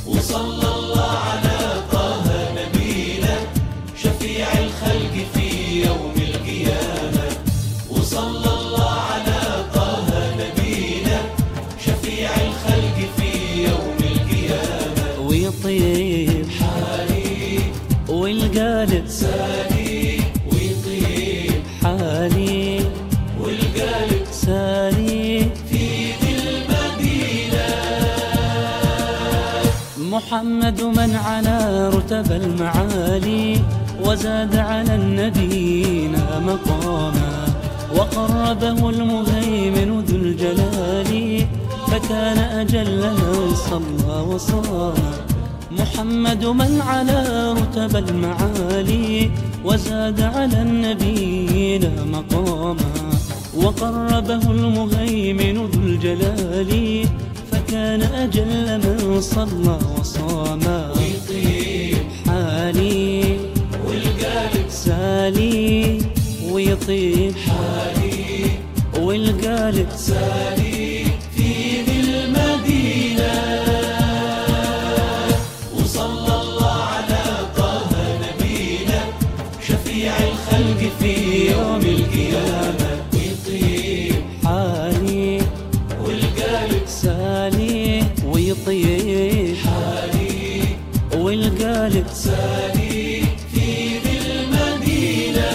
وصلى الله على طه نبينا شفيع الخلق في يوم القيامة. وصلى الله على طه نبينا شفيع الخلق في يوم القيامة. ويطيب حالي والقالب سالي، ويطيب حالي والقالب سالي في ذي المدينة. محمد من على رتب المعالي وزاد على النبيين مقاما، وقربه المهيمن ذو الجلال فكان أجل من صلى وصام. محمد من على رتب المعالي وزاد على النبيين مقاما، وقربه المهيمن ذو الجلال فكان أجل من صلى وصام. ويطيب حالي والقالب سالي ويطيب حالي والقالب سالي في ذي المدينة. وصلى الله على طه نبينا شفيع الخلق في يوم القيامة. ويطيب حالي والقالب سالي ويطيب حالي والقالب سالي في ذي المدينة.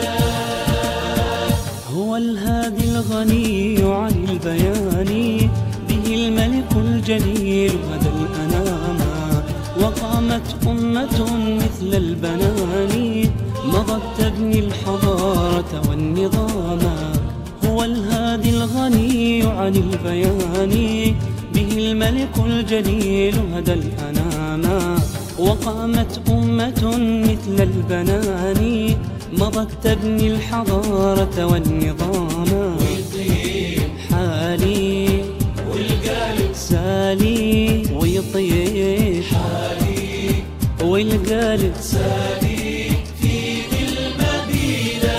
هو الهادي الغني عن البيان به الملك الجليل هدى الأنام، وقامت أمة مثل البنان مضت تبني الحضارة والنظام. هو الهادي الغني عن البيان به الملك الجليل هدى الأنام، وقامت أمة مثل البنان مضت تبني الحضارة والنظام. ويطيب حالي والقالب سالي ويطيب حالي والقالب سالي في ذي المدينة.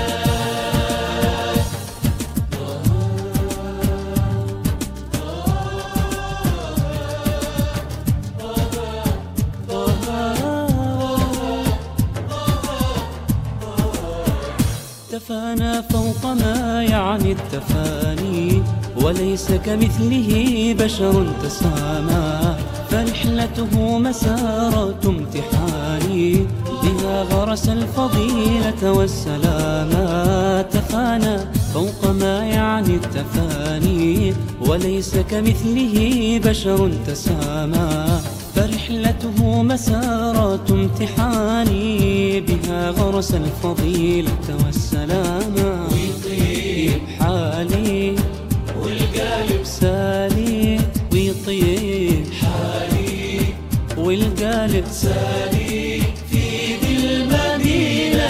تفانى فوق ما يعني التفاني وليس كمثله بشر تسامى، فرحلته مسارات امتحان بها غرس الفضيلة والسلاما. تفانى فوق ما يعني التفاني وليس كمثله بشر تسامى، فرحلته مسارات امتحان بها غرس الفضيلة والسلاما. ويطيب حالي والقالب سالي ويطيب حالي والقالب سالي في ذي المدينة.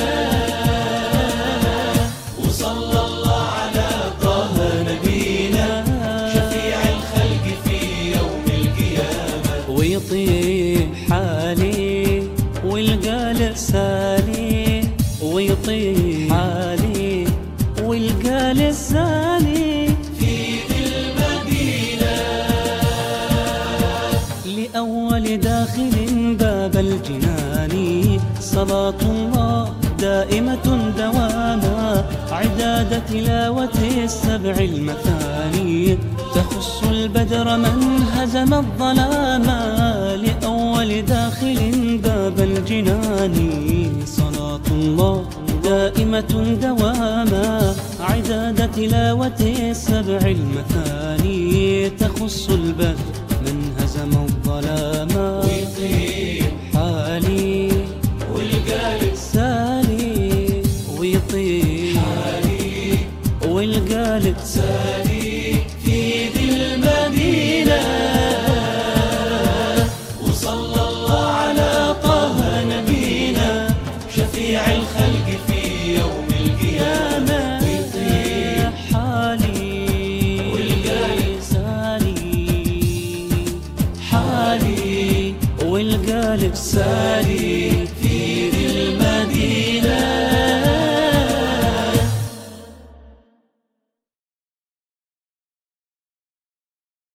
وصلى الله على طه نبينا شفيع الخلق في يوم القيامة. ويطيب حالي والقالب سالي ويطيب حالي والقالب سالي في ذي المدينة. لأول داخل باب الجنان صلاة الله دائمة دواما، عداد تلاوة السبع المثاني تخص البدر من هزم الظلاما. لأول داخل باب الجنان صلاة الله دائمة دواما، عداد تلاوة السبع المثاني تخص البدر من هزم الظلاما. ويطيب حالي والقالب سالي ويطيب حالي والقالب سالي